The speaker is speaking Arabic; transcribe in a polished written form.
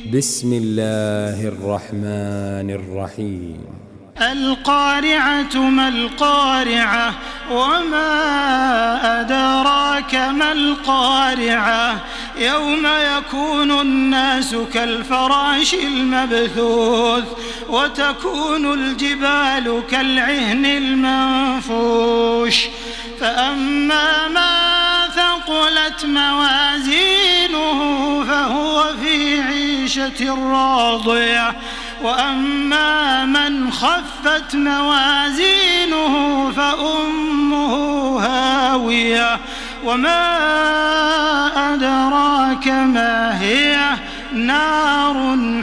بسم الله الرحمن الرحيم القارعة ما القارعة وما أدراك ما القارعة يوم يكون الناس كالفراش المبثوث وتكون الجبال كالعهن المنفوش فأما من ثقلت موازينه فهو في عيشة راضية وأما من خفت موازينه فأمه هاوية وما أدراك ما هي نار